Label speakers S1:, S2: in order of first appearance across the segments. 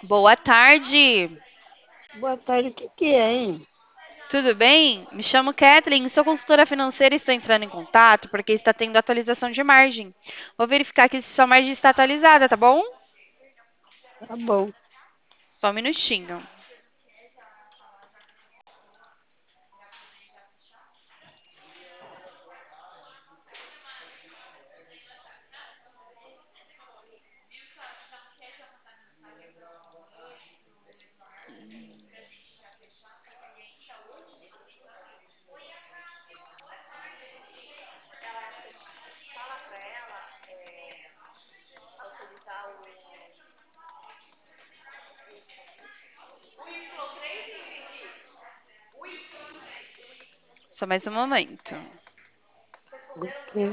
S1: Boa tarde.
S2: Boa tarde, o que que é, hein?
S1: Tudo bem? Me chamo Kathleen, sou consultora financeira e estou entrando em contato porque está tendo atualização de margem. Vou verificar aqui se sua margem está atualizada, tá bom?
S2: Tá bom.
S1: Só um minutinho. Só mais um momento.
S2: Ok.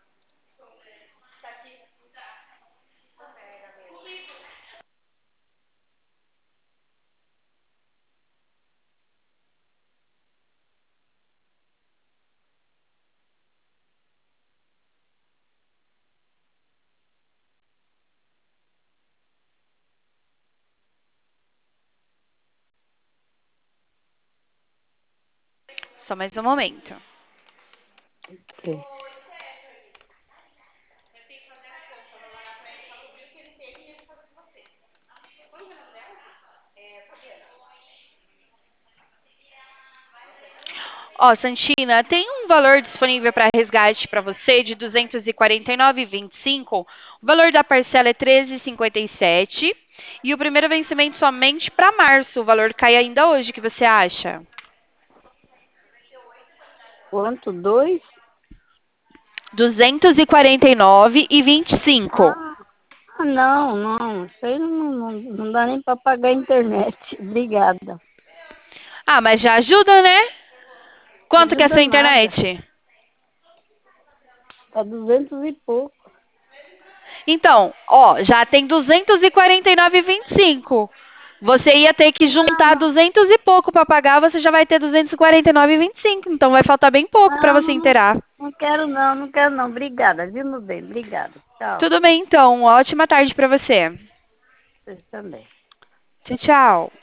S1: Só mais um momento.
S2: Ok.
S1: Ó, Santina, tem um valor disponível para resgate para você de 249,25. O valor da parcela é 13,57 e o primeiro vencimento somente para março. O valor cai ainda hoje, o que você acha?
S2: Quanto? Dois?
S1: 249,25.
S2: Ah, não. Isso aí não dá nem para pagar a internet. Obrigada.
S1: Ah, mas já ajuda, né? Quanto que é a
S2: Ajuda
S1: sua
S2: nada.
S1: internet?
S2: Tá 200 e pouco.
S1: Então, ó, já tem 249,25. Você ia ter que
S2: Não,
S1: juntar
S2: não.
S1: 200 e pouco para pagar, você já vai ter 249,25. Então vai faltar bem pouco para você
S2: Não,
S1: inteirar.
S2: não quero não. Obrigada, viu, meu bem? Obrigada. Tchau.
S1: Tudo bem, então. Ótima tarde para você.
S2: Vocês também.
S1: Tchau, tchau.